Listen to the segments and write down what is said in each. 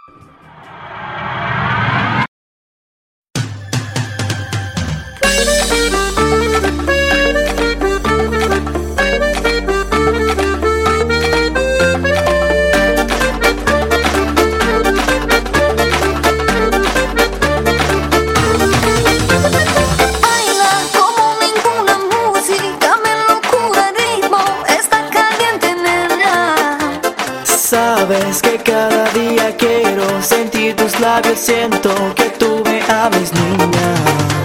Sabes que cada día quiero sentir tus labios, siento que tú me ames, niña.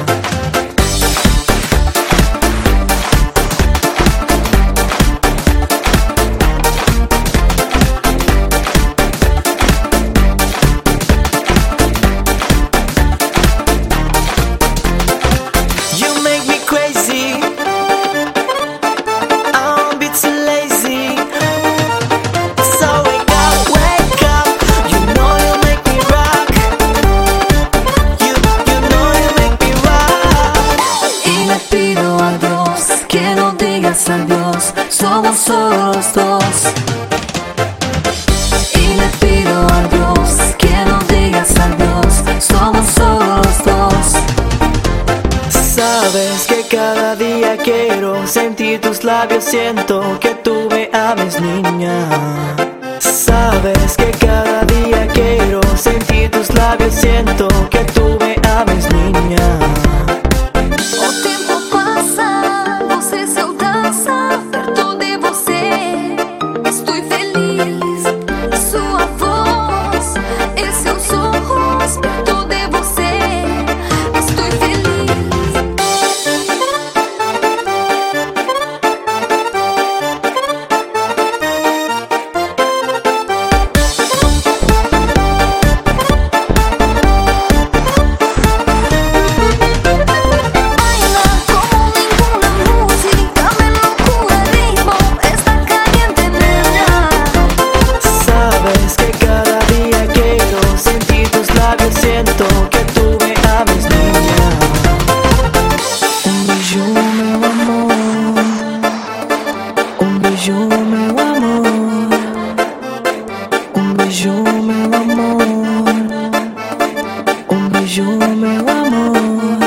You make me crazy, I'm a bit too lazy. So wake up, you know you make me rock. You know you make me rock. Y le pido a Dios que no digas adiós, somos solo los dos. Y le pido a Dios que no digas adiós, somos solo los dos. Sabes que cada día quiero sentir tus labios, siento que tú me ames, niña. Sabes que cada día quiero sentir tus labios, siento que tú me ames, niña. O tempo passa, você saudança, perto de você estou feliz. Sua voz e seus olhos, perto de você estou feliz. Siento que tú me ames, niña. Un beijo, meu amor. Un beijo, meu amor. Un beijo, meu amor. Un beijo, meu amor.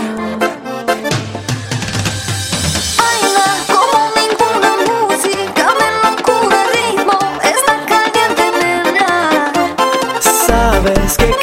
Baila como ninguna música, me locura el ritmo, está caliente, nena. Sabes que